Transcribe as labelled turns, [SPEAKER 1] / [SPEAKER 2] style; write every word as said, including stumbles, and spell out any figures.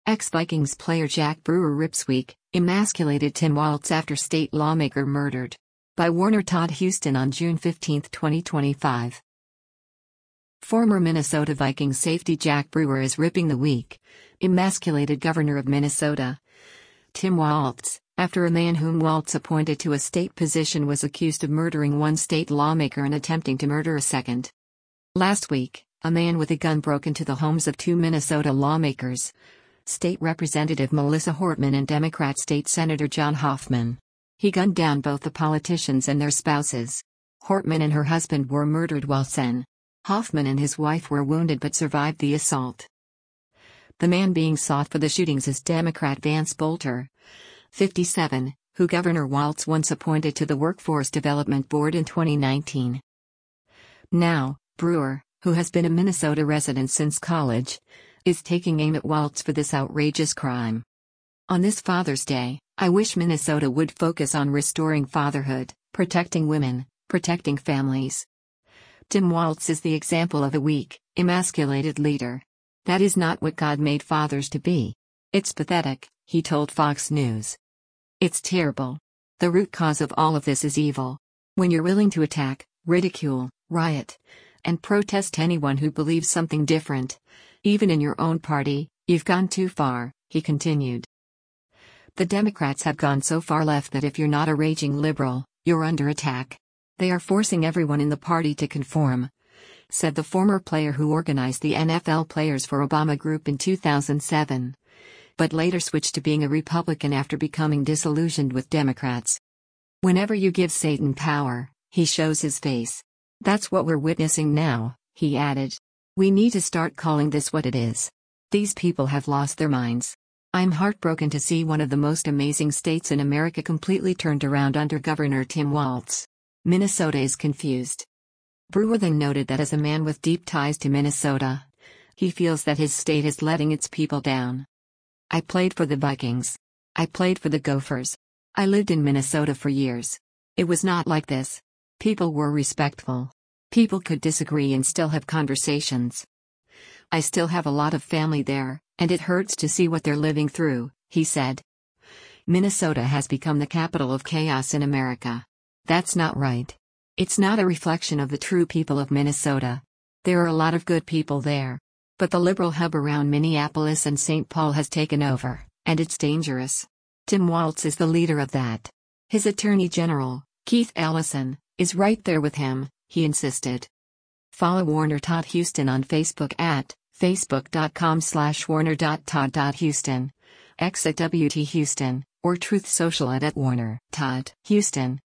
[SPEAKER 1] Ex-Vikings player Jack Brewer rips weak, emasculated Tim Walz after state lawmaker murdered. By Warner Todd Houston on June fifteenth, twenty twenty-five. Former Minnesota Vikings safety Jack Brewer is ripping the weak, emasculated governor of Minnesota, Tim Walz, after a man whom Walz appointed to a state position was accused of murdering one state lawmaker and attempting to murder a second. Last week, a man with a gun broke into the homes of two Minnesota lawmakers, State Representative Melissa Hortman and Democrat State Senator John Hoffman. He gunned down both the politicians and their spouses. Hortman and her husband were murdered while Sen. Hoffman and his wife were wounded but survived the assault. The man being sought for the shootings is Democrat Vance Bolter, fifty-seven, who Governor Walz once appointed to the Workforce Development Board in twenty nineteen. Now, Brewer, who has been a Minnesota resident since college, is taking aim at Walz for this outrageous crime. On this Father's Day, I wish Minnesota would focus on restoring fatherhood, protecting women, protecting families. Tim Walz is the example of a weak, emasculated leader. That is not what God made fathers to be. It's pathetic, he told Fox News. It's terrible. The root cause of all of this is evil. When you're willing to attack, ridicule, riot, and protest anyone who believes something different, even in your own party, you've gone too far, he continued. The Democrats have gone so far left that if you're not a raging liberal, you're under attack. They are forcing everyone in the party to conform, said the former player who organized the N F L Players for Obama Group in two thousand seven, but later switched to being a Republican after becoming disillusioned with Democrats. Whenever you give Satan power, he shows his face. That's what we're witnessing now, he added. We need to start calling this what it is. These people have lost their minds. I'm heartbroken to see one of the most amazing states in America completely turned around under Governor Tim Walz. Minnesota is confused. Brewer then noted that as a man with deep ties to Minnesota, he feels that his state is letting its people down. I played for the Vikings. I played for the Gophers. I lived in Minnesota for years. It was not like this. People were respectful. People could disagree and still have conversations. I still have a lot of family there, and it hurts to see what they're living through, he said. Minnesota has become the capital of chaos in America. That's not right. It's not a reflection of the true people of Minnesota. There are a lot of good people there. But the liberal hub around Minneapolis and Saint Paul has taken over, and it's dangerous. Tim Walz is the leader of that. His Attorney General, Keith Ellison, is right there with him, he insisted. Follow Warner Todd Houston on Facebook at facebook.com slash warner.todd.houston, X at W T Houston, or Truth Social at, at Warner Todd Houston.